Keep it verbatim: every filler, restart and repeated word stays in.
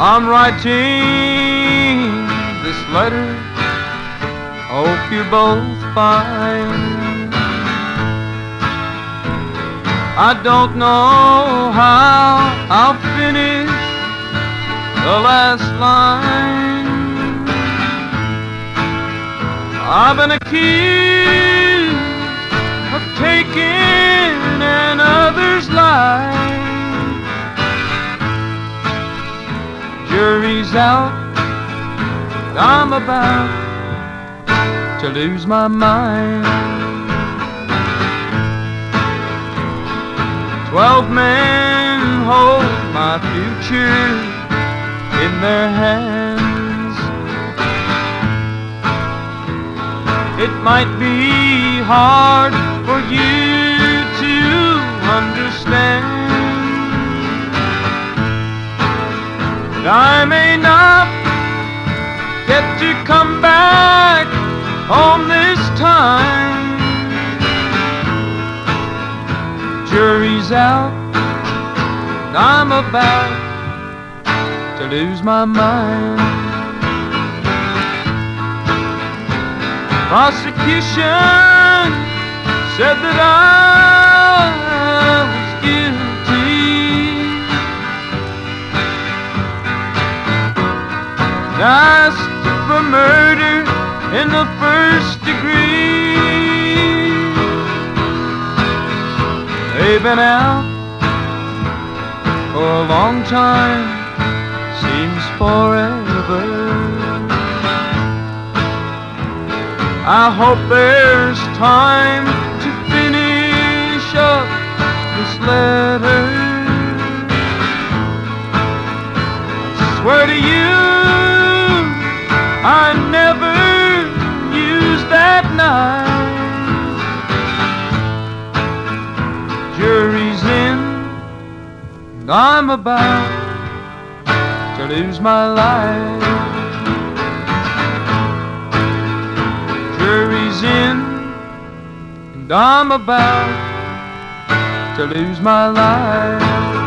I'm writing this letter, hope you're both fine. I don't know how I'll finish the last line. I've been accused of taking another's life. Jury's out, I'm about to lose my mind. Twelve men hold my future in their hands. It might be hard for you to understand. I may not get to come back home this time. Jury's out, and I'm about to lose my mind. Prosecution said that I was guilty, asked for murder in the first degree. They've been out for a long time, seems forever. I hope there's time to finish up this letter. I swear to you, I never used that knife. Jury's in, and I'm about to lose my life. Jury's in, and I'm about to lose my life.